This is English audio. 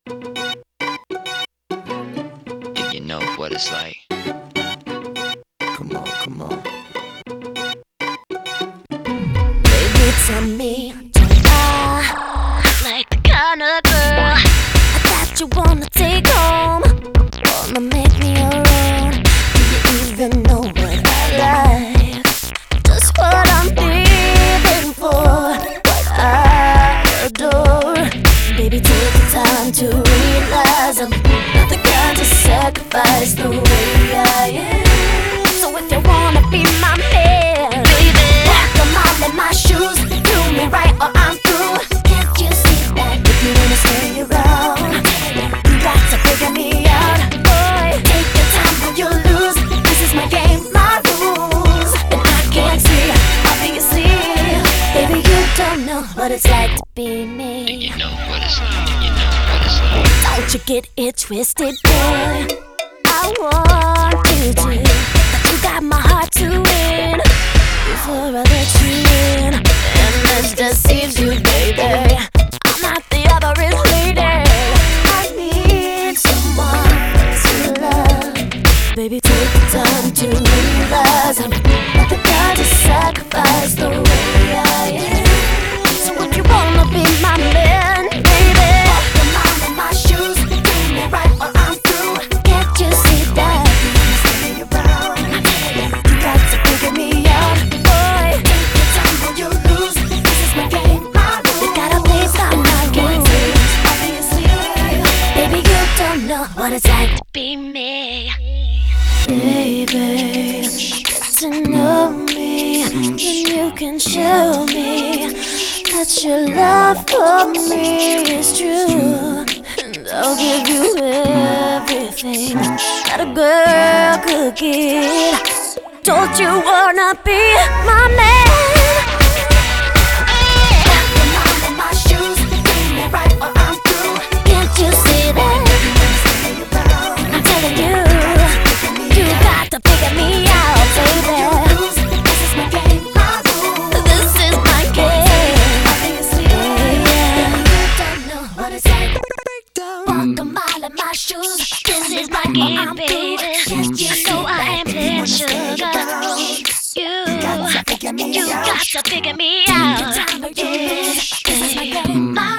Do you know what it's like? Come on, come on. Baby, tell me, do I like the kind of girl that you wanna take home? Wanna make me your own? Do you even know what I like? Just what I'm living for, what I adore. Baby, take the time to realize I'm not the kind to sacrifice the way I am. So if you wanna be my man, baby, walk a mile in my shoes. Do me right or I'm through. Can't you see that? If you wanna stay around, you got to figure me out. Boy, take your time when you lose. This is my game, my rules, and I can't see, obviously. Baby, you don't know what it's like to be Do me. you know what it's like? Do you know what it's like? Don't you get it twisted, boy. I want you to, but you got my heart to win. Before I let you in, and this deceives you, baby. I'm not the average lady. I need someone to love. Baby, take the time to realize I'm not the kind to sacrifice the way I am. So if you wanna be my man, baby, walk a mile in my shoes. Do me right or I'm through. Can't you see that? You wanna stay around, you got to figure me out. Boy, take your time when you lose. This is my game, my rules. You gotta play by my rules, obviously. Baby, you don't know what it's like to be me. Baby, get to know me, then you can show me that your love for me is true. And I'll give you everything that a girl could give. Don't you wanna be my man? Walk a mile in my shoes. Do me right or I'm through. Can't you see that? I'm telling you, you got to figure me out, baby. This is my game, my rules. This is my game. Obviously, yeah. You don't know what it's like. Walk a mile in my shoes. This is my game, baby. You know I am playing sugar. You got to figure me out. Yeah. This is my game, my